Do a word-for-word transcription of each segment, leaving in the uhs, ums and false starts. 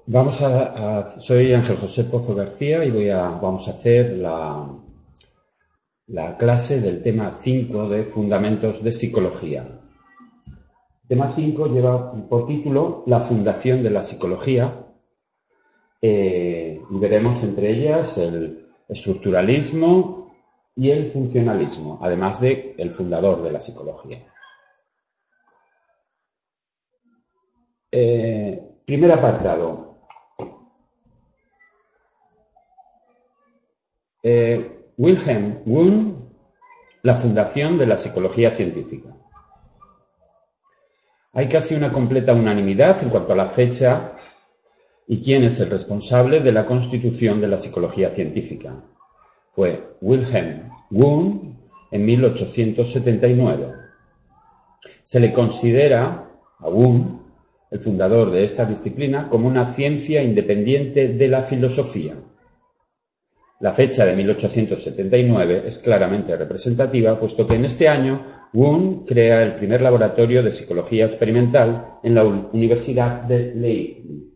Vamos a, a- soy Ángel José Pozo García y voy a, vamos a hacer la, la clase del tema cinco de Fundamentos de Psicología. El tema cinco lleva por título La fundación de la psicología eh, y veremos entre ellas el estructuralismo y el funcionalismo, además de el fundador de la psicología. Eh, primer apartado. Eh, Wilhelm Wundt, la fundación de la psicología científica. Hay casi una completa unanimidad en cuanto a la fecha y quién es el responsable de la constitución de la psicología científica. Fue Wilhelm Wundt en mil ochocientos setenta y nueve. Se le considera a Wundt, el fundador de esta disciplina, como una ciencia independiente de la filosofía. La fecha de mil ochocientos setenta y nueve es claramente representativa, puesto que en este año Wundt crea el primer laboratorio de psicología experimental en la Universidad de Leipzig.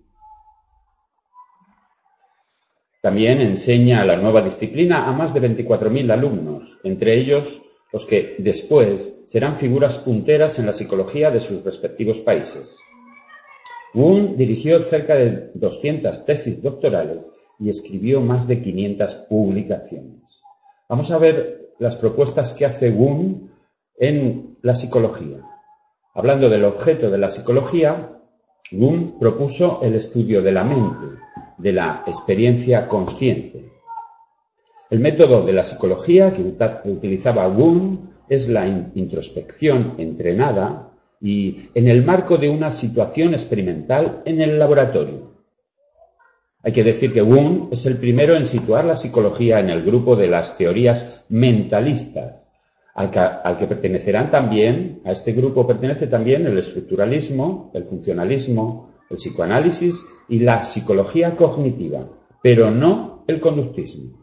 También enseña la nueva disciplina a más de veinticuatro mil alumnos, entre ellos los que después serán figuras punteras en la psicología de sus respectivos países. Wundt dirigió cerca de doscientas tesis doctorales y escribió más de quinientas publicaciones. Vamos a ver las propuestas que hace Wundt en la psicología. Hablando del objeto de la psicología, Wundt propuso el estudio de la mente, de la experiencia consciente. El método de la psicología que utilizaba Wundt es la introspección entrenada y en el marco de una situación experimental en el laboratorio. Hay que decir que Wundt es el primero en situar la psicología en el grupo de las teorías mentalistas, al que, al que pertenecerán también, a este grupo pertenece también el estructuralismo, el funcionalismo, el psicoanálisis y la psicología cognitiva, pero no el conductismo.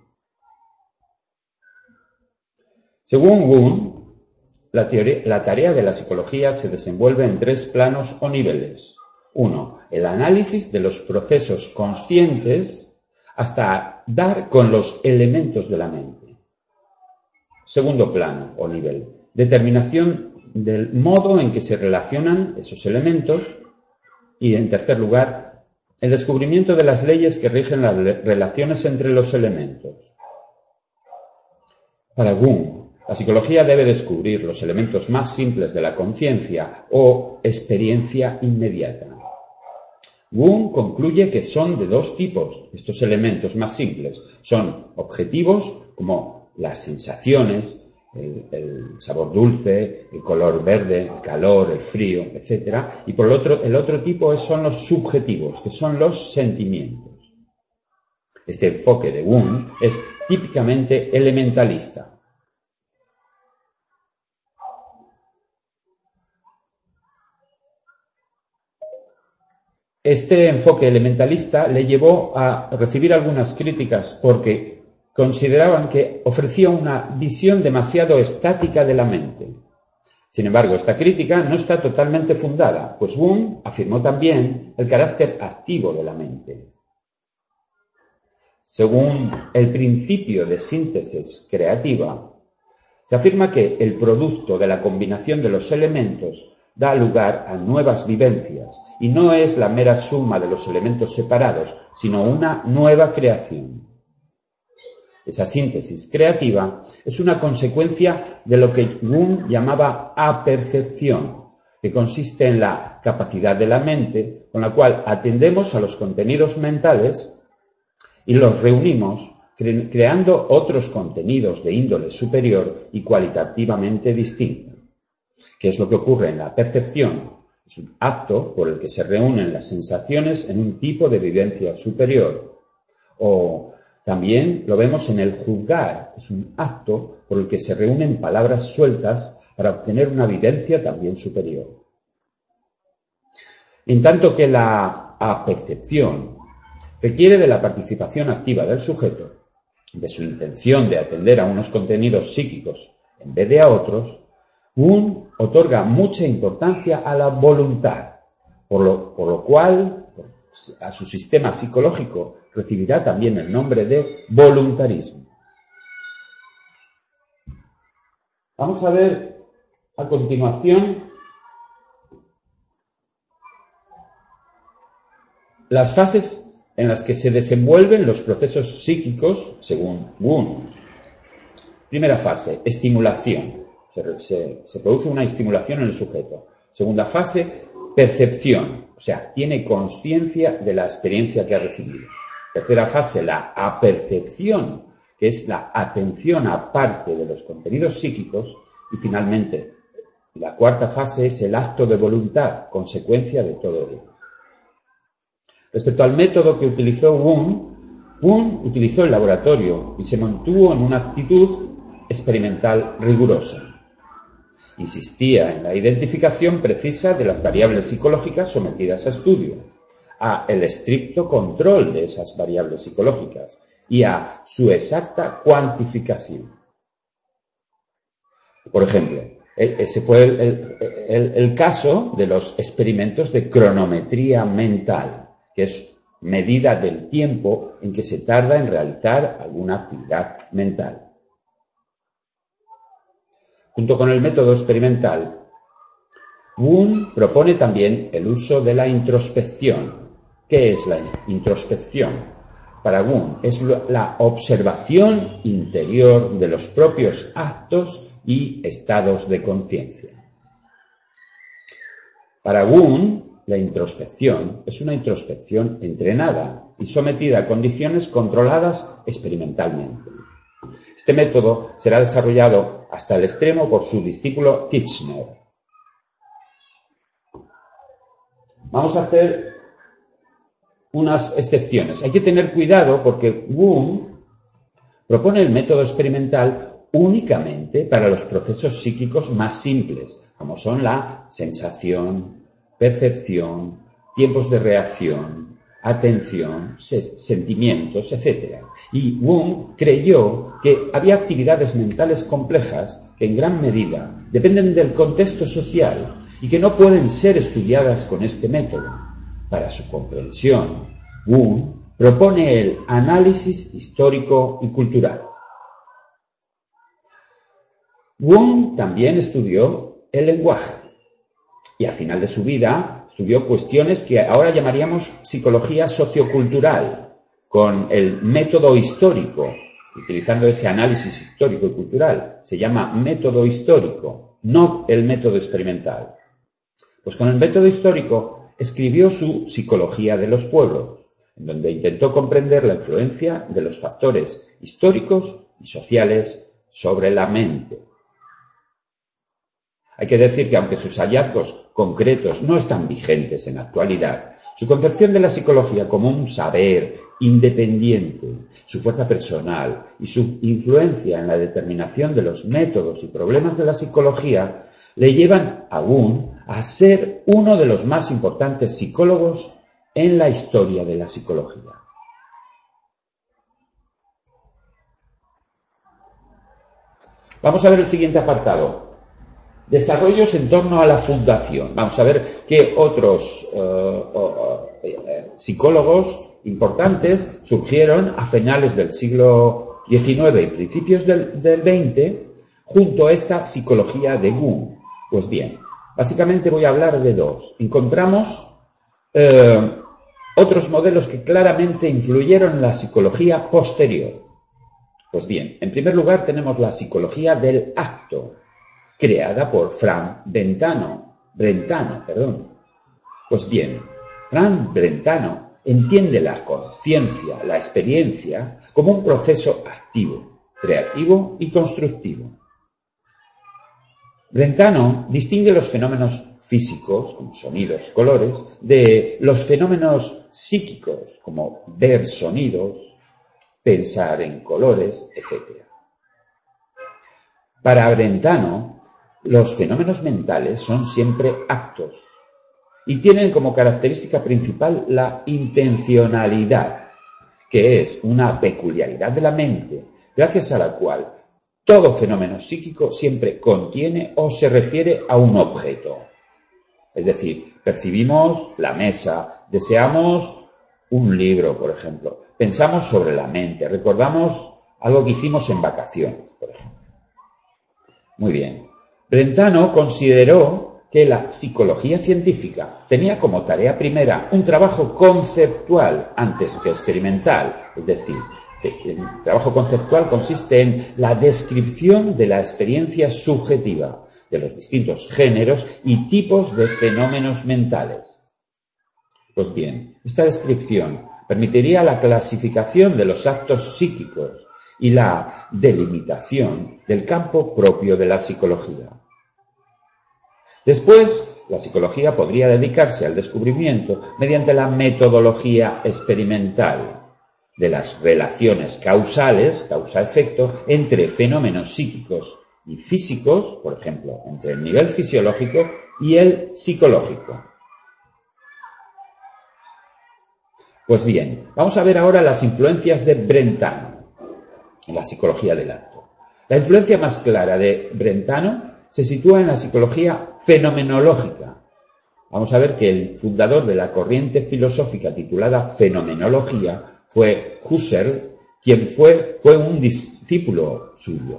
Según Wundt, la, teoría, la tarea de la psicología se desenvuelve en tres planos o niveles. Uno, el análisis de los procesos conscientes hasta dar con los elementos de la mente. Segundo plano o nivel, determinación del modo en que se relacionan esos elementos. Y en tercer lugar, el descubrimiento de las leyes que rigen las relaciones entre los elementos. Para Wundt, la psicología debe descubrir los elementos más simples de la conciencia o experiencia inmediata. Wundt concluye que son de dos tipos estos elementos más simples. Son objetivos, como las sensaciones, el, el sabor dulce, el color verde, el calor, el frío, etcétera. Y por el otro, el otro tipo son los subjetivos, que son los sentimientos. Este enfoque de Wundt es típicamente elementalista. Este enfoque elementalista le llevó a recibir algunas críticas porque consideraban que ofrecía una visión demasiado estática de la mente. Sin embargo, esta crítica no está totalmente fundada, pues Wundt afirmó también el carácter activo de la mente. Según el principio de síntesis creativa, se afirma que el producto de la combinación de los elementos da lugar a nuevas vivencias y no es la mera suma de los elementos separados, sino una nueva creación. Esa síntesis creativa es una consecuencia de lo que Wundt llamaba apercepción, que consiste en la capacidad de la mente con la cual atendemos a los contenidos mentales y los reunimos cre- creando otros contenidos de índole superior y cualitativamente distintos. ¿Qué es lo que ocurre en la percepción? Es un acto por el que se reúnen las sensaciones en un tipo de vivencia superior. O también lo vemos en el juzgar. Es un acto por el que se reúnen palabras sueltas para obtener una vivencia también superior. En tanto que la apercepción requiere de la participación activa del sujeto, de su intención de atender a unos contenidos psíquicos en vez de a otros, Wundt otorga mucha importancia a la voluntad, por lo, por lo cual a su sistema psicológico recibirá también el nombre de voluntarismo. Vamos a ver a continuación las fases en las que se desenvuelven los procesos psíquicos según Wundt. Primera fase, estimulación. Se, se, se produce una estimulación en el sujeto. Segunda fase, percepción. O sea, tiene consciencia de la experiencia que ha recibido. Tercera fase, la apercepción, que es la atención a parte de los contenidos psíquicos. Y finalmente, la cuarta fase es el acto de voluntad, consecuencia de todo ello. Respecto al método que utilizó Wundt, Wundt utilizó el laboratorio y se mantuvo en una actitud experimental rigurosa. Insistía en la identificación precisa de las variables psicológicas sometidas a estudio, a el estricto control de esas variables psicológicas y a su exacta cuantificación. Por ejemplo, ese fue el, el, el, el caso de los experimentos de cronometría mental, que es medida del tiempo en que se tarda en realizar alguna actividad mental. Junto con el método experimental, Wundt propone también el uso de la introspección. ¿Qué es la introspección? Para Wundt es la observación interior de los propios actos y estados de conciencia. Para Wundt, la introspección es una introspección entrenada y sometida a condiciones controladas experimentalmente. Este método será desarrollado hasta el extremo por su discípulo Titchener. Vamos a hacer unas excepciones. Hay que tener cuidado porque Wundt propone el método experimental únicamente para los procesos psíquicos más simples, como son la sensación, percepción, tiempos de reacción, atención, sentimientos, etcétera. Y Wundt creyó que había actividades mentales complejas que en gran medida dependen del contexto social y que no pueden ser estudiadas con este método. Para su comprensión, Wundt propone el análisis histórico y cultural. Wundt también estudió el lenguaje y al final de su vida estudió cuestiones que ahora llamaríamos psicología sociocultural, con el método histórico, utilizando ese análisis histórico y cultural. Se llama método histórico, no el método experimental. Pues con el método histórico escribió su Psicología de los pueblos, en donde intentó comprender la influencia de los factores históricos y sociales sobre la mente. Hay que decir que aunque sus hallazgos concretos no están vigentes en la actualidad, su concepción de la psicología como un saber independiente, su fuerza personal y su influencia en la determinación de los métodos y problemas de la psicología le llevan a Wundt a ser uno de los más importantes psicólogos en la historia de la psicología. Vamos a ver el siguiente apartado. Desarrollos en torno a la fundación. Vamos a ver qué otros uh, uh, uh, psicólogos importantes surgieron a finales del siglo diecinueve y principios del, del veinte junto a esta psicología de Wundt. Pues bien, básicamente voy a hablar de dos. Encontramos uh, otros modelos que claramente influyeron en la psicología posterior. Pues bien, en primer lugar tenemos la psicología del acto, creada por Frank Brentano, Brentano, perdón. Pues bien, Frank Brentano entiende la conciencia, la experiencia, como un proceso activo, creativo y constructivo. Brentano distingue los fenómenos físicos, como sonidos, colores, de los fenómenos psíquicos, como ver sonidos, pensar en colores, etcétera. Para Brentano, los fenómenos mentales son siempre actos y tienen como característica principal la intencionalidad, que es una peculiaridad de la mente, gracias a la cual todo fenómeno psíquico siempre contiene o se refiere a un objeto. Es decir, percibimos la mesa, deseamos un libro, por ejemplo. Pensamos sobre la mente, recordamos algo que hicimos en vacaciones, por ejemplo. Muy bien. Brentano consideró que la psicología científica tenía como tarea primera un trabajo conceptual antes que experimental, es decir, el trabajo conceptual consiste en la descripción de la experiencia subjetiva de los distintos géneros y tipos de fenómenos mentales. Pues bien, esta descripción permitiría la clasificación de los actos psíquicos y la delimitación del campo propio de la psicología. Después, la psicología podría dedicarse al descubrimiento mediante la metodología experimental de las relaciones causales, causa-efecto, entre fenómenos psíquicos y físicos, por ejemplo, entre el nivel fisiológico y el psicológico. Pues bien, vamos a ver ahora las influencias de Brentano en la psicología del acto. La influencia más clara de Brentano se sitúa en la psicología fenomenológica. Vamos a ver que el fundador de la corriente filosófica titulada Fenomenología fue Husserl, quien fue, fue un discípulo suyo.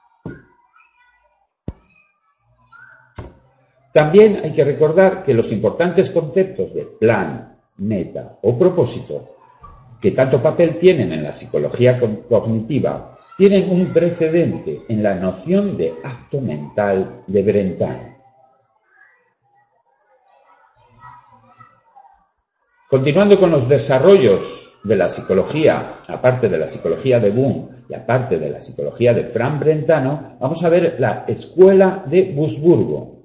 También hay que recordar que los importantes conceptos de plan, meta o propósito, que tanto papel tienen en la psicología cognitiva, tienen un precedente en la noción de acto mental de Brentano. Continuando con los desarrollos de la psicología, aparte de la psicología de Wundt y aparte de la psicología de Frank Brentano, vamos a ver la escuela de Wurzburgo.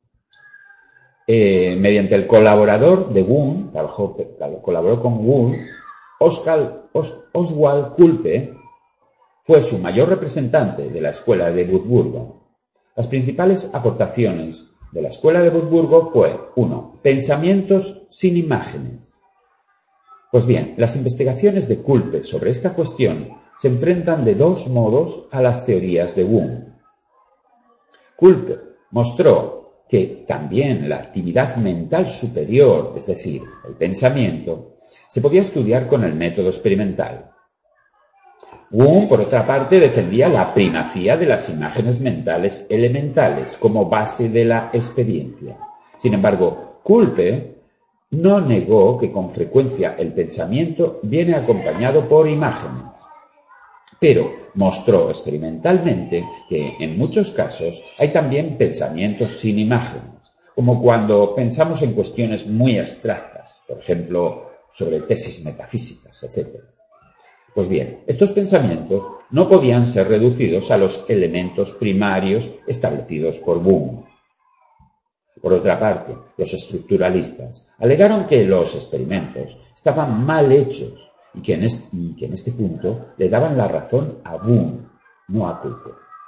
Eh, mediante el colaborador de Wundt, trabajó, colaboró con Wundt, Oscar, Os, Oswald Kulpe fue su mayor representante de la escuela de Wurzburgo. Las principales aportaciones de la escuela de Wurzburgo fue, uno, pensamientos sin imágenes. Pues bien, las investigaciones de Kulpe sobre esta cuestión se enfrentan de dos modos a las teorías de Wundt. Kulpe mostró que también la actividad mental superior, es decir, el pensamiento, se podía estudiar con el método experimental. Wundt, por otra parte, defendía la primacía de las imágenes mentales elementales como base de la experiencia. Sin embargo, Kulpe no negó que con frecuencia el pensamiento viene acompañado por imágenes, pero mostró experimentalmente que en muchos casos hay también pensamientos sin imágenes, como cuando pensamos en cuestiones muy abstractas, por ejemplo, sobre tesis metafísicas, etcétera. Pues bien, estos pensamientos no podían ser reducidos a los elementos primarios establecidos por Wundt. Por otra parte, los estructuralistas alegaron que los experimentos estaban mal hechos y que en este, y que en este punto le daban la razón a Wundt, no a Kulpe.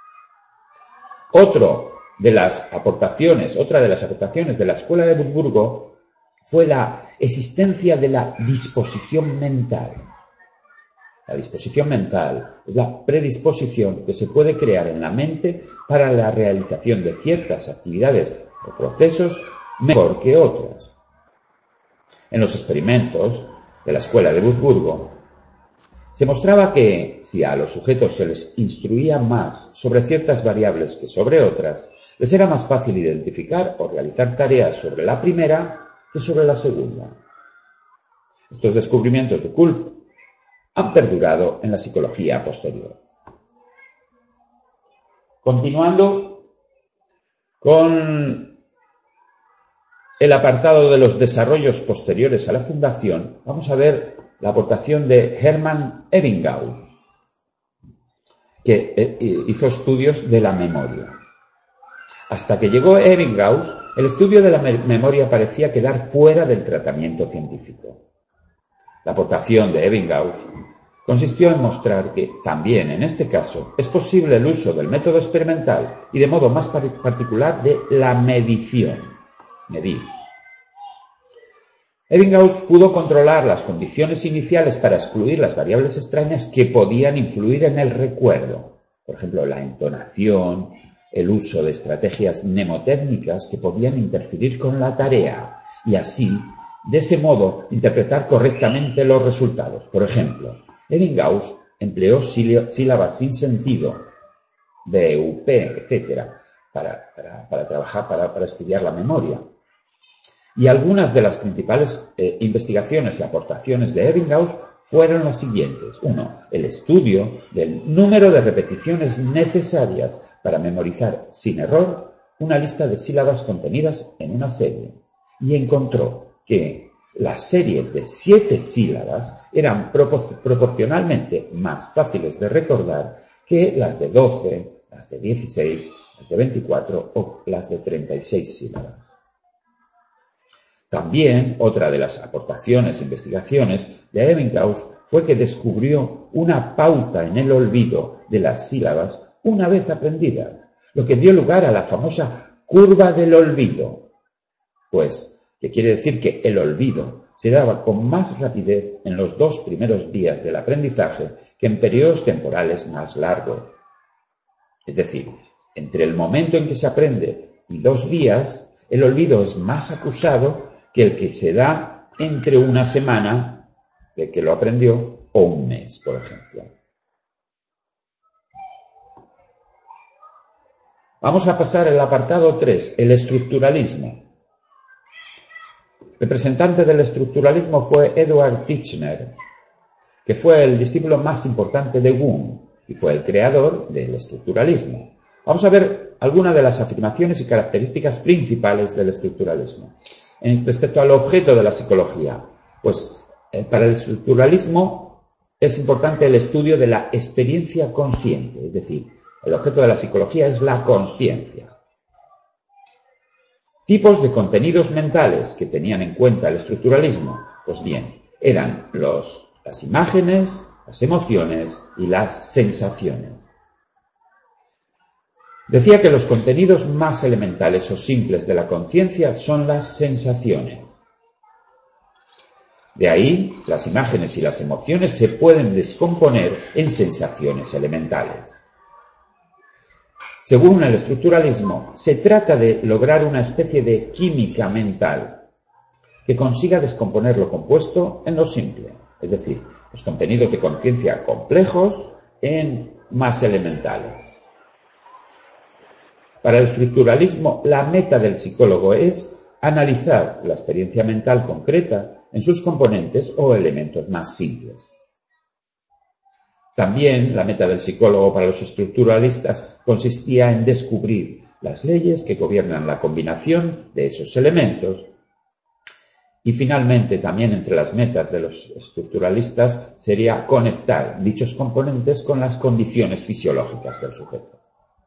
Otro de las aportaciones, otra de las aportaciones de la escuela de Wurzburgo fue la existencia de la disposición mental. La disposición mental es la predisposición que se puede crear en la mente para la realización de ciertas actividades o procesos mejor que otras. En los experimentos de la escuela de Wurzburgo se mostraba que si a los sujetos se les instruía más sobre ciertas variables que sobre otras, les era más fácil identificar o realizar tareas sobre la primera que sobre la segunda. Estos descubrimientos de Kulpe han perdurado en la psicología posterior. Continuando con el apartado de los desarrollos posteriores a la fundación, vamos a ver la aportación de Hermann Ebbinghaus, que hizo estudios de la memoria. Hasta que llegó Ebbinghaus, el estudio de la memoria parecía quedar fuera del tratamiento científico. La aportación de Ebbinghaus consistió en mostrar que también en este caso es posible el uso del método experimental y de modo más particular de la medición, medir. Ebbinghaus pudo controlar las condiciones iniciales para excluir las variables extrañas que podían influir en el recuerdo, por ejemplo, la entonación, el uso de estrategias mnemotécnicas que podían interferir con la tarea y así de ese modo interpretar correctamente los resultados. Por ejemplo, Ebbinghaus empleó sílabas sin sentido, B, U, P, etcétera, para, para, para trabajar, para, para estudiar la memoria. Y algunas de las principales eh, investigaciones y aportaciones de Ebbinghaus fueron las siguientes. Uno, el estudio del número de repeticiones necesarias para memorizar sin error una lista de sílabas contenidas en una serie. Y encontró que las series de siete sílabas eran propor- proporcionalmente más fáciles de recordar que las de doce, las de dieciséis, las de veinticuatro o las de treinta y seis sílabas. También, otra de las aportaciones e investigaciones de Ebbinghaus fue que descubrió una pauta en el olvido de las sílabas una vez aprendidas, lo que dio lugar a la famosa curva del olvido, pues, que quiere decir que el olvido se daba con más rapidez en los dos primeros días del aprendizaje que en periodos temporales más largos. Es decir, entre el momento en que se aprende y dos días, el olvido es más acusado que el que se da entre una semana de que lo aprendió o un mes, por ejemplo. Vamos a pasar al apartado tres, el estructuralismo. Representante del estructuralismo fue Eduard Titchener, que fue el discípulo más importante de Wundt y fue el creador del estructuralismo. Vamos a ver algunas de las afirmaciones y características principales del estructuralismo. En, respecto al objeto de la psicología, pues eh, para el estructuralismo es importante el estudio de la experiencia consciente, es decir, el objeto de la psicología es la consciencia. Tipos de contenidos mentales que tenían en cuenta el estructuralismo, pues bien, eran los, las imágenes, las emociones y las sensaciones. Decía que los contenidos más elementales o simples de la conciencia son las sensaciones. De ahí, las imágenes y las emociones se pueden descomponer en sensaciones elementales. Según el estructuralismo, se trata de lograr una especie de química mental que consiga descomponer lo compuesto en lo simple, es decir, los contenidos de conciencia complejos en más elementales. Para el estructuralismo, la meta del psicólogo es analizar la experiencia mental concreta en sus componentes o elementos más simples. También la meta del psicólogo para los estructuralistas consistía en descubrir las leyes que gobiernan la combinación de esos elementos. Y finalmente, también entre las metas de los estructuralistas sería conectar dichos componentes con las condiciones fisiológicas del sujeto.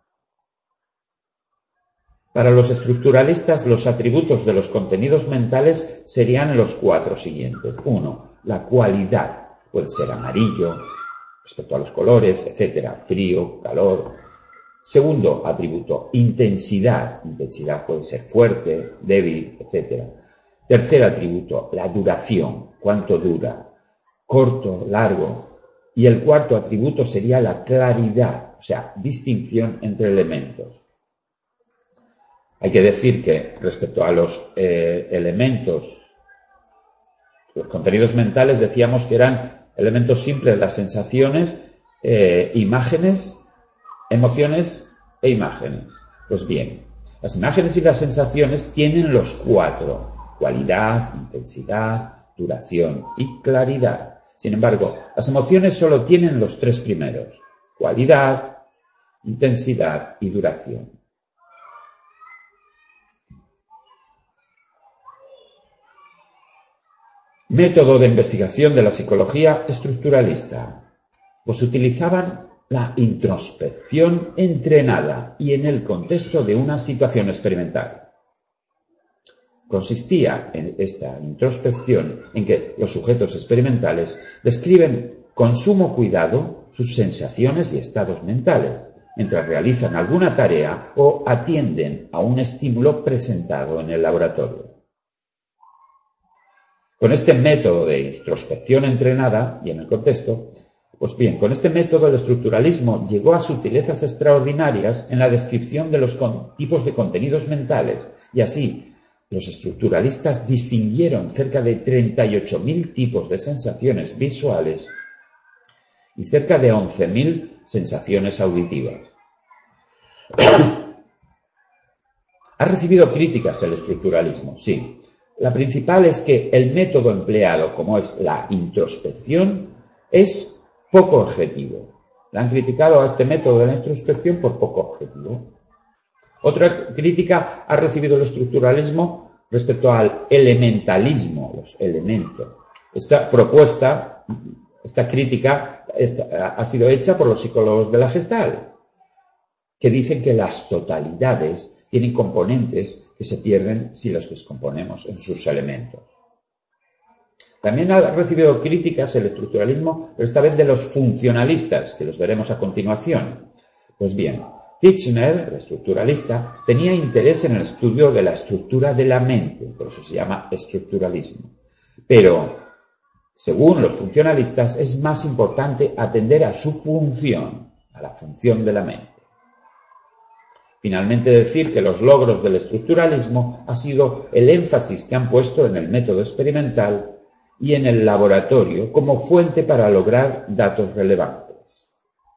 Para los estructuralistas, los atributos de los contenidos mentales serían los cuatro siguientes. Uno, la cualidad. Puede ser amarillo, respecto a los colores, etcétera, frío, calor. Segundo atributo, intensidad. Intensidad puede ser fuerte, débil, etcétera. Tercer atributo, la duración. ¿Cuánto dura? Corto, largo. Y el cuarto atributo sería la claridad, o sea, distinción entre elementos. Hay que decir que respecto a los eh, elementos, los contenidos mentales, decíamos que eran elementos simples, las sensaciones, eh, imágenes, emociones e imágenes. Pues bien, las imágenes y las sensaciones tienen los cuatro: cualidad, intensidad, duración y claridad. Sin embargo, las emociones solo tienen los tres primeros: cualidad, intensidad y duración. Método de investigación de la psicología estructuralista. Pues utilizaban la introspección entrenada y en el contexto de una situación experimental. Consistía en esta introspección en que los sujetos experimentales describen con sumo cuidado sus sensaciones y estados mentales, mientras realizan alguna tarea o atienden a un estímulo presentado en el laboratorio. Con este método de introspección entrenada y en el contexto, pues bien, con este método el estructuralismo llegó a sutilezas extraordinarias en la descripción de los tipos de contenidos mentales y así los estructuralistas distinguieron cerca de treinta y ocho mil tipos de sensaciones visuales y cerca de once mil sensaciones auditivas. Ha recibido críticas el estructuralismo, sí. La principal es que el método empleado, como es la introspección, es poco objetivo. Le han criticado a este método de la introspección por poco objetivo. Otra crítica ha recibido el estructuralismo respecto al elementalismo, los elementos. Esta propuesta, esta crítica esta, ha sido hecha por los psicólogos de la Gestalt, que dicen que las totalidades tienen componentes que se pierden si los descomponemos en sus elementos. También ha recibido críticas el estructuralismo, pero esta vez de los funcionalistas, que los veremos a continuación. Pues bien, Titchener, el estructuralista, tenía interés en el estudio de la estructura de la mente, por eso se llama estructuralismo. Pero, según los funcionalistas, es más importante atender a su función, a la función de la mente. Finalmente, decir que los logros del estructuralismo ha sido el énfasis que han puesto en el método experimental y en el laboratorio como fuente para lograr datos relevantes.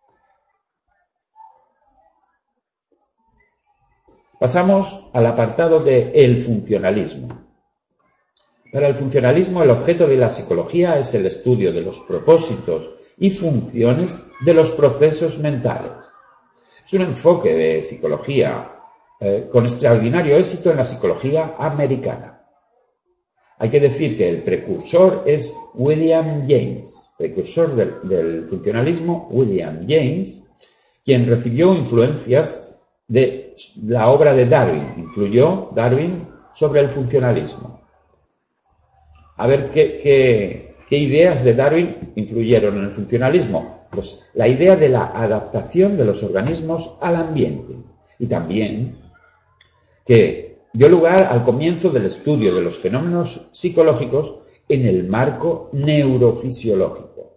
Pasamos al apartado de el funcionalismo. Para el funcionalismo, el objeto de la psicología es el estudio de los propósitos y funciones de los procesos mentales. Es un enfoque de psicología eh, con extraordinario éxito en la psicología americana. Hay que decir que el precursor es William James, precursor del, del funcionalismo, William James, quien recibió influencias de la obra de Darwin, influyó Darwin sobre el funcionalismo. A ver qué, qué, qué ideas de Darwin influyeron en el funcionalismo. Pues la idea de la adaptación de los organismos al ambiente y también que dio lugar al comienzo del estudio de los fenómenos psicológicos en el marco neurofisiológico.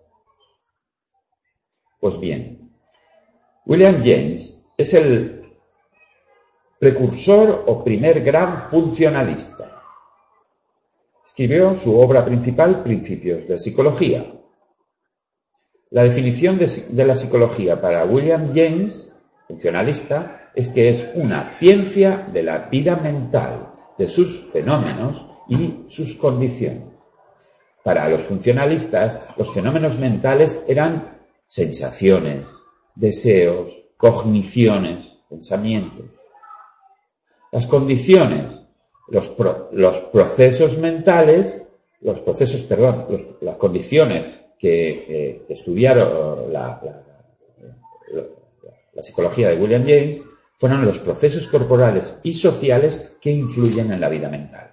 Pues bien, William James es el precursor o primer gran funcionalista. Escribió su obra principal, Principios de Psicología. La definición de, de la psicología para William James, funcionalista, es que es una ciencia de la vida mental, de sus fenómenos y sus condiciones. Para los funcionalistas, los fenómenos mentales eran sensaciones, deseos, cogniciones, pensamientos. Las condiciones, los, pro, los procesos mentales, los procesos, perdón, los, las condiciones que, eh, que estudiaron la, la, la, la psicología de William James fueron los procesos corporales y sociales que influyen en la vida mental.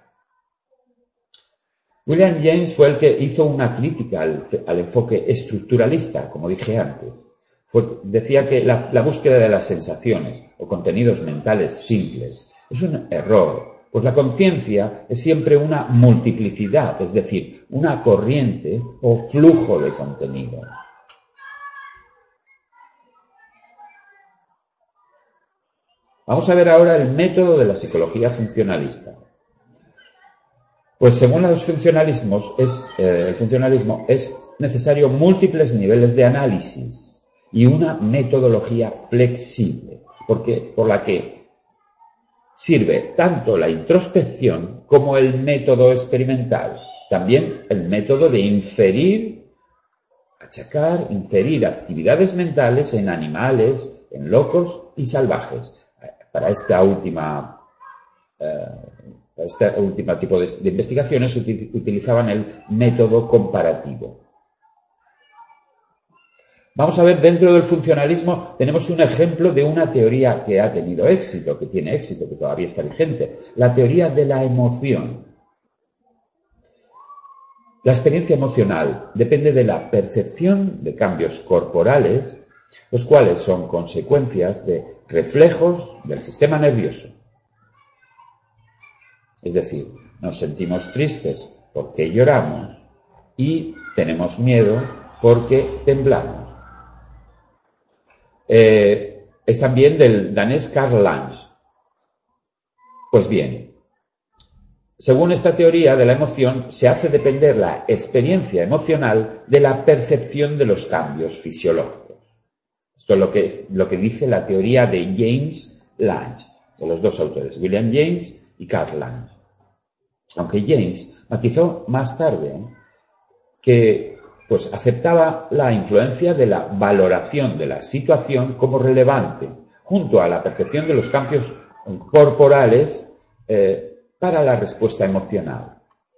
William James fue el que hizo una crítica al, al enfoque estructuralista, como dije antes. Fue, decía que la, la búsqueda de las sensaciones o contenidos mentales simples es un error, pues la conciencia es siempre una multiplicidad, es decir, una corriente o flujo de contenidos. Vamos a ver ahora el método de la psicología funcionalista. Pues según los funcionalismos, es, eh, el funcionalismo es necesario múltiples niveles de análisis y una metodología flexible, porque, por la que sirve tanto la introspección como el método experimental, también el método de inferir, achacar, inferir actividades mentales en animales, en locos y salvajes. Para esta última, eh, para este último tipo de, de investigaciones utilizaban el método comparativo. Vamos a ver, dentro del funcionalismo tenemos un ejemplo de una teoría que ha tenido éxito, que tiene éxito, que todavía está vigente, la teoría de la emoción. La experiencia emocional depende de la percepción de cambios corporales, los cuales son consecuencias de reflejos del sistema nervioso. Es decir, nos sentimos tristes porque lloramos y tenemos miedo porque temblamos. Eh, es también del danés Karl Lange. Pues bien, Según esta teoría de la emoción, se hace depender la experiencia emocional de la percepción de los cambios fisiológicos. Esto es lo que, es, lo que dice la teoría de James Lange, de los dos autores, William James y Carl Lange. Aunque James matizó más tarde ¿eh? que pues, aceptaba la influencia de la valoración de la situación como relevante, junto a la percepción de los cambios corporales eh, para la respuesta emocional.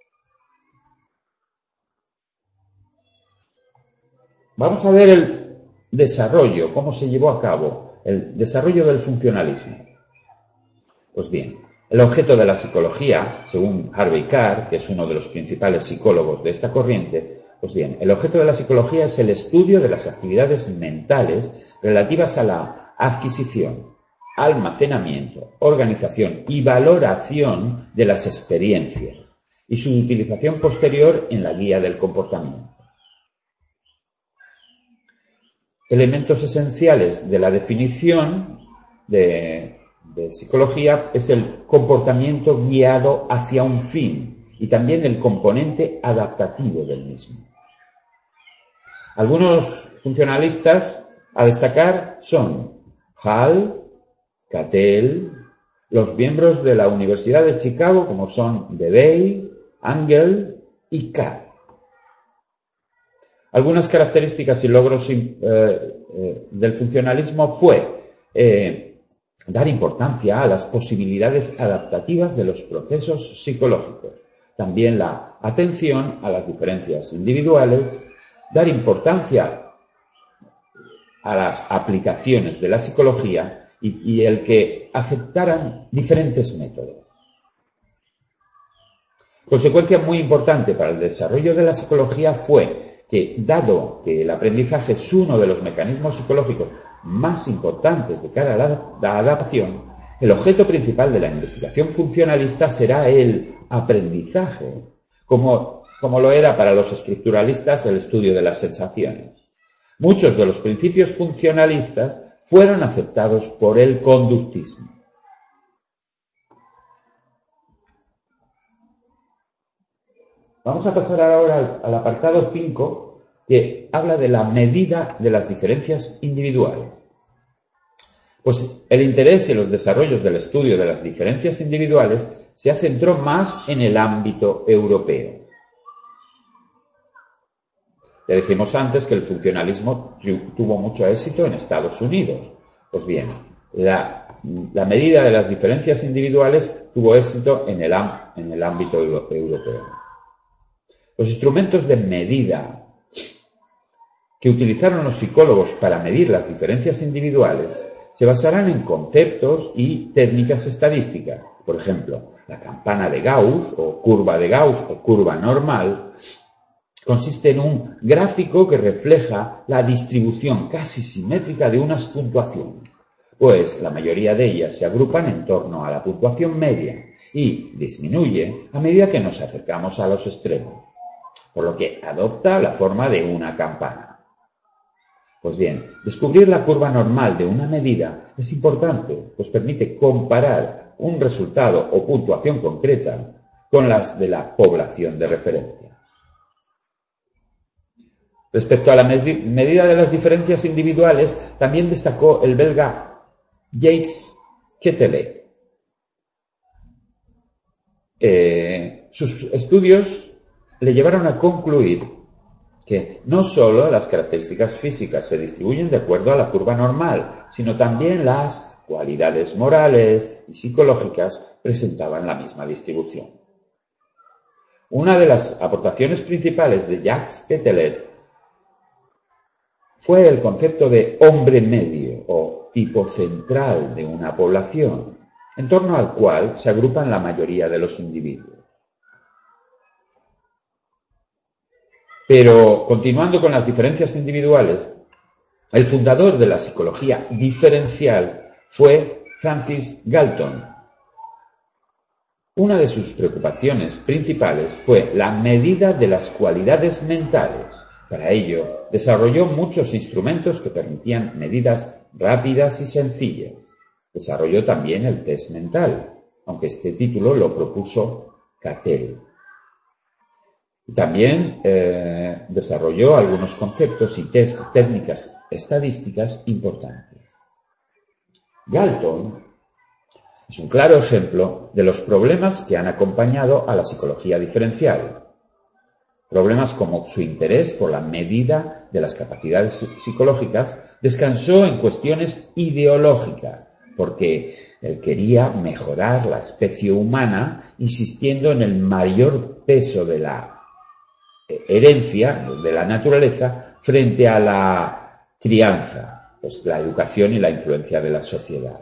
Vamos a ver el desarrollo, cómo se llevó a cabo el desarrollo del funcionalismo. Pues bien, el objeto de la psicología, según Harvey Carr, que es uno de los principales psicólogos de esta corriente, pues bien, el objeto de la psicología es el estudio de las actividades mentales relativas a la adquisición, almacenamiento, organización y valoración de las experiencias y su utilización posterior en la guía del comportamiento. Elementos esenciales de la definición de, de psicología es el comportamiento guiado hacia un fin y también el componente adaptativo del mismo. Algunos funcionalistas a destacar son Hall, Cattell, los miembros de la Universidad de Chicago como son Debye, Engel y Carr. Algunas características y logros eh, eh, del funcionalismo fue eh, dar importancia a las posibilidades adaptativas de los procesos psicológicos, también la atención a las diferencias individuales, dar importancia a las aplicaciones de la psicología y, y el que aceptaran diferentes métodos. Consecuencia muy importante para el desarrollo de la psicología fue que, dado que el aprendizaje es uno de los mecanismos psicológicos más importantes de cara a la, la adaptación, el objeto principal de la investigación funcionalista será el aprendizaje, como, como lo era para los estructuralistas el estudio de las sensaciones. Muchos de los principios funcionalistas fueron aceptados por el conductismo. Vamos a pasar ahora al, al apartado cinco, que habla de la medida de las diferencias individuales. Pues el interés y los desarrollos del estudio de las diferencias individuales se centró más en el ámbito europeo. Ya dijimos antes que el funcionalismo tuvo mucho éxito en Estados Unidos. Pues bien, la, la medida de las diferencias individuales tuvo éxito en el, en el ámbito europeo. Los instrumentos de medida que utilizaron los psicólogos para medir las diferencias individuales se basarán en conceptos y técnicas estadísticas. Por ejemplo, la campana de Gauss o curva de Gauss o curva normal consiste en un gráfico que refleja la distribución casi simétrica de unas puntuaciones, pues la mayoría de ellas se agrupan en torno a la puntuación media y disminuye a medida que nos acercamos a los extremos, por lo que adopta la forma de una campana. Pues bien, descubrir la curva normal de una medida es importante, pues permite comparar un resultado o puntuación concreta con las de la población de referencia. Respecto a la medida de las diferencias individuales, también destacó el belga Jacques Quetelet. Eh, sus estudios le llevaron a concluir que no solo las características físicas se distribuyen de acuerdo a la curva normal, sino también las cualidades morales y psicológicas presentaban la misma distribución. Una de las aportaciones principales de Jacques Quetelet fue el concepto de hombre medio o tipo central de una población, en torno al cual se agrupan la mayoría de los individuos. Pero, continuando con las diferencias individuales, el fundador de la psicología diferencial fue Francis Galton. Una de sus preocupaciones principales fue la medida de las cualidades mentales. Para ello, desarrolló muchos instrumentos que permitían medidas rápidas y sencillas. Desarrolló también el test mental, aunque este título lo propuso Cattell. También eh, desarrolló algunos conceptos y test, técnicas estadísticas importantes. Galton es un claro ejemplo de los problemas que han acompañado a la psicología diferencial. Problemas como su interés por la medida de las capacidades psicológicas descansó en cuestiones ideológicas, porque él quería mejorar la especie humana, insistiendo en el mayor peso de la herencia, de la naturaleza, frente a la crianza, pues la educación y la influencia de la sociedad.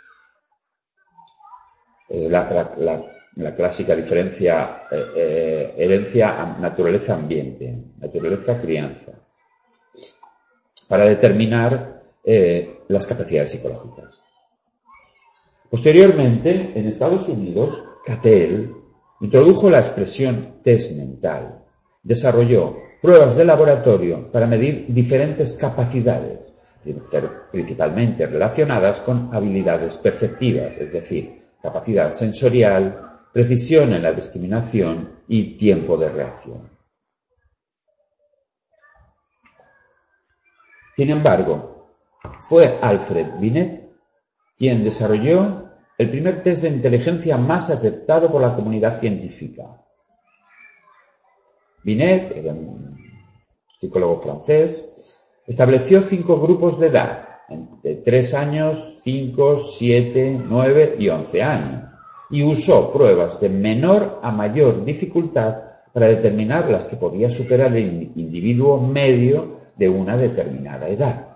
La, la, la, la clásica diferencia eh, eh, herencia, naturaleza-ambiente, naturaleza-crianza, para determinar eh, las capacidades psicológicas. Posteriormente, en Estados Unidos, Cattell introdujo la expresión test mental. Desarrolló pruebas de laboratorio para medir diferentes capacidades, principalmente relacionadas con habilidades perceptivas, es decir, capacidad sensorial, precisión en la discriminación y tiempo de reacción. Sin embargo, fue Alfred Binet quien desarrolló el primer test de inteligencia más aceptado por la comunidad científica. Binet, era un psicólogo francés, estableció cinco grupos de edad, de tres años, cinco, siete, nueve y once años, y usó pruebas de menor a mayor dificultad para determinar las que podía superar el individuo medio de una determinada edad.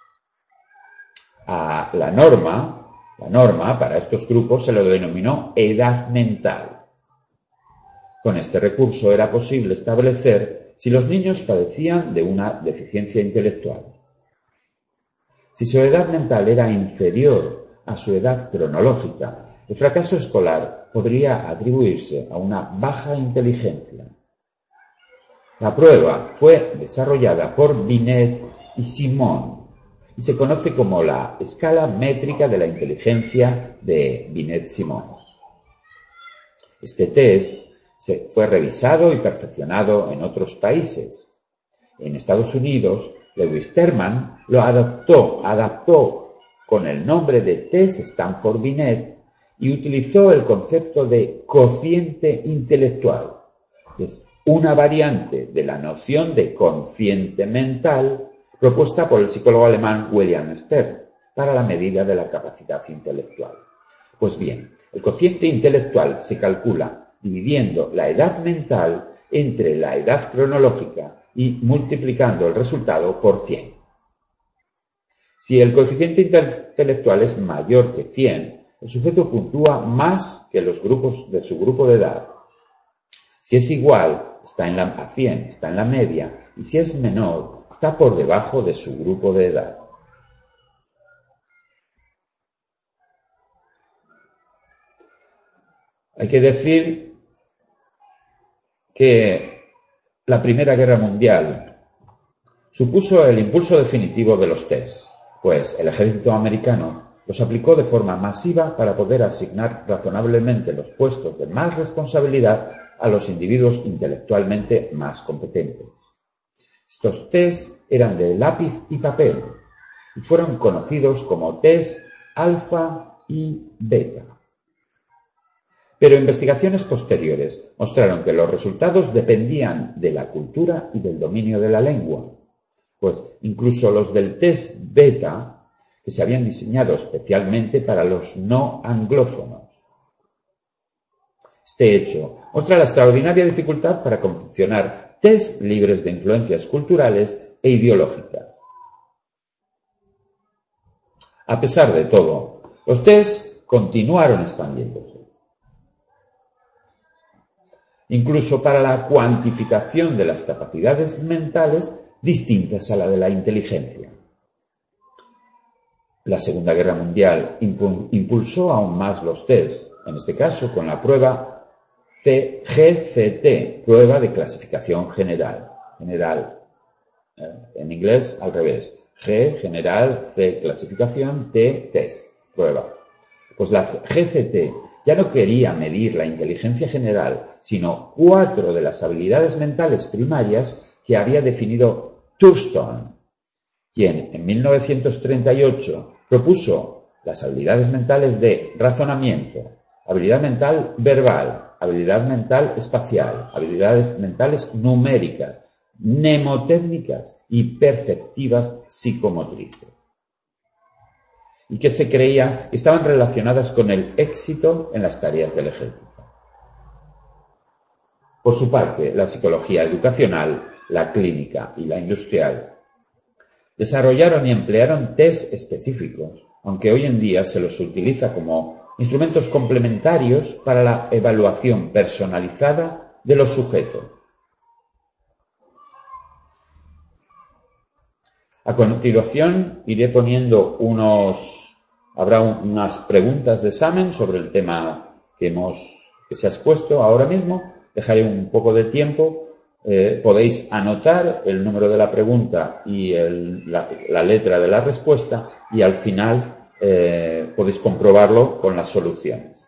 A la norma, la norma para estos grupos se lo denominó edad mental. Con este recurso era posible establecer si los niños padecían de una deficiencia intelectual. Si su edad mental era inferior a su edad cronológica, el fracaso escolar podría atribuirse a una baja inteligencia. La prueba fue desarrollada por Binet y Simon y se conoce como la escala métrica de la inteligencia de Binet-Simon. Este test se fue revisado y perfeccionado en otros países. En Estados Unidos, Lewis Terman lo adaptó, adaptó con el nombre de test Stanford-Binet y utilizó el concepto de cociente intelectual, que es una variante de la noción de cociente mental propuesta por el psicólogo alemán William Stern para la medida de la capacidad intelectual. Pues bien, el cociente intelectual se calcula dividiendo la edad mental entre la edad cronológica y multiplicando el resultado por cien. Si el coeficiente intelectual es mayor que cien, el sujeto puntúa más que los grupos de su grupo de edad. Si es igual, está en la, a cien, está en la media, y si es menor, está por debajo de su grupo de edad. Hay que decir que la Primera Guerra Mundial supuso el impulso definitivo de los tests, pues el ejército americano los aplicó de forma masiva para poder asignar razonablemente los puestos de más responsabilidad a los individuos intelectualmente más competentes. Estos tests eran de lápiz y papel y fueron conocidos como test alfa y beta. Pero investigaciones posteriores mostraron que los resultados dependían de la cultura y del dominio de la lengua, pues incluso los del test beta, que se habían diseñado especialmente para los no anglófonos. Este hecho muestra la extraordinaria dificultad para confeccionar test libres de influencias culturales e ideológicas. A pesar de todo, los test continuaron expandiéndose. Incluso para la cuantificación de las capacidades mentales distintas a la de la inteligencia. La Segunda Guerra Mundial impulsó aún más los tests, en este caso con la prueba G C T, prueba de clasificación general. General, eh, en inglés al revés. G, general, C, clasificación, T, test, prueba. Pues la G C T ya no quería medir la inteligencia general, sino cuatro de las habilidades mentales primarias que había definido Thurston, quien en mil novecientos treinta y ocho propuso las habilidades mentales de razonamiento, habilidad mental verbal, habilidad mental espacial, habilidades mentales numéricas, mnemotécnicas y perceptivas psicomotrices, y que se creía que estaban relacionadas con el éxito en las tareas del ejército. Por su parte, la psicología educacional, la clínica y la industrial desarrollaron y emplearon test específicos, aunque hoy en día se los utiliza como instrumentos complementarios para la evaluación personalizada de los sujetos. A continuación iré poniendo unos, habrá un, unas preguntas de examen sobre el tema que hemos, que se ha expuesto ahora mismo. Dejaré un poco de tiempo. Eh, podéis anotar el número de la pregunta y el, la, la letra de la respuesta, y al final eh, podéis comprobarlo con las soluciones.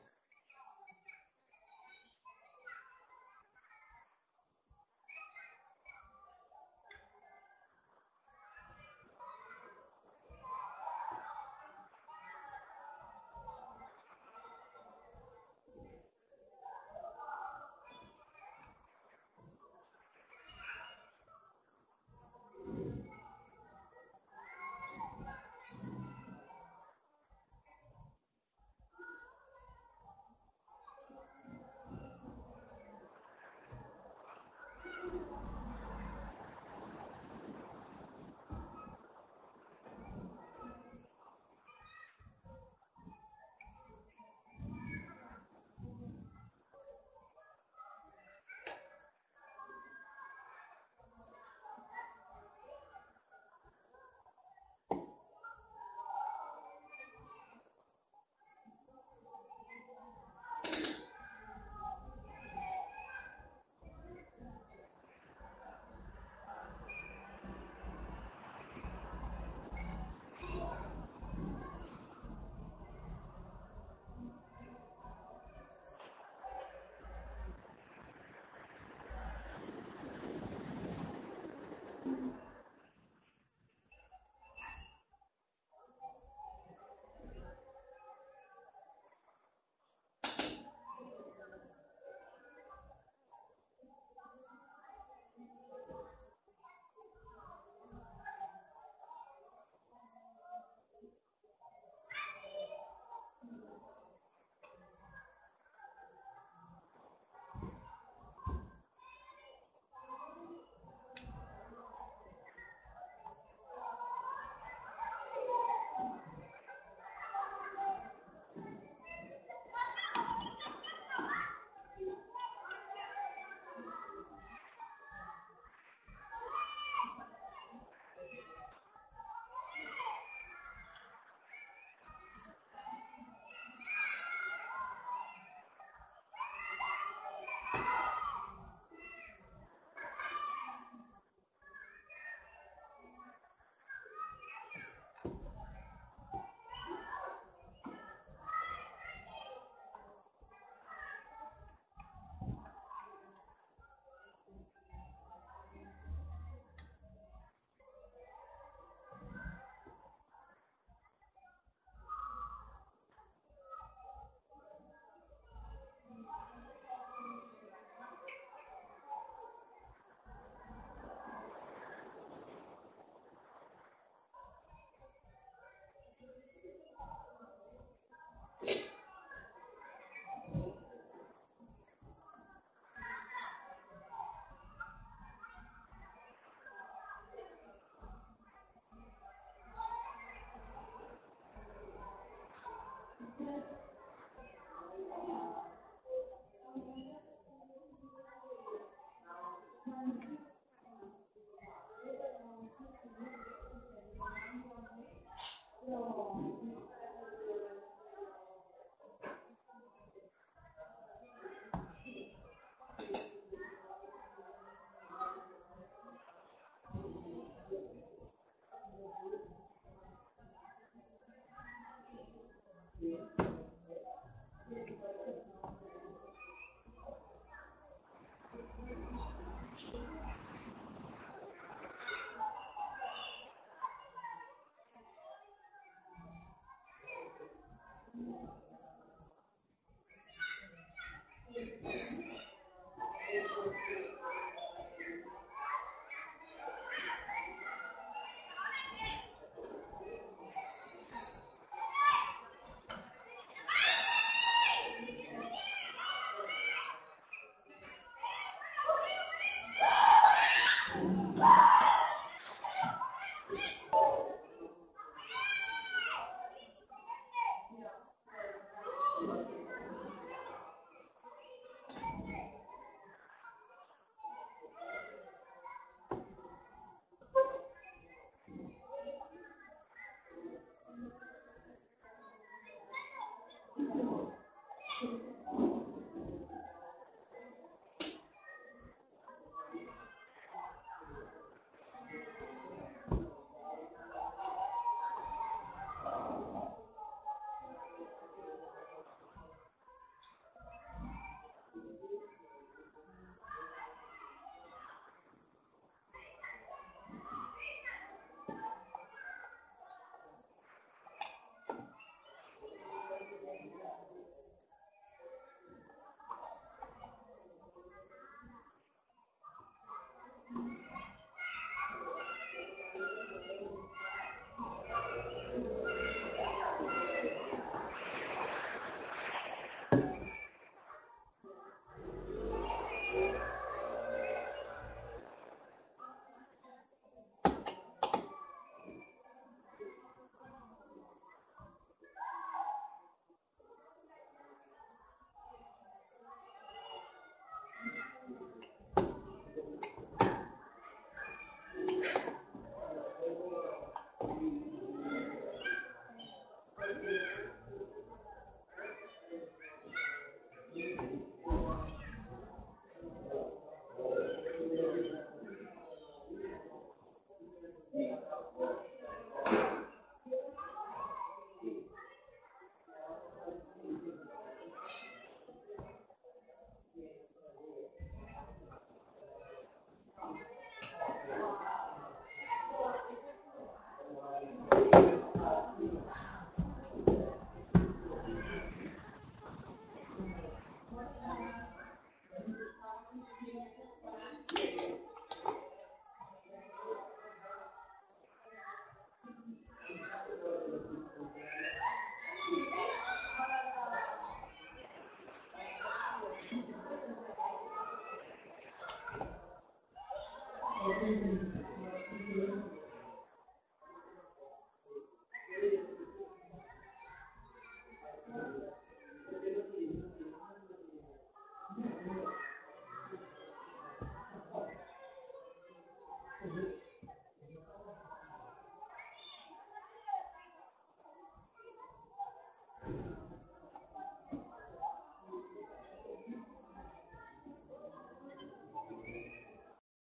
Thank you.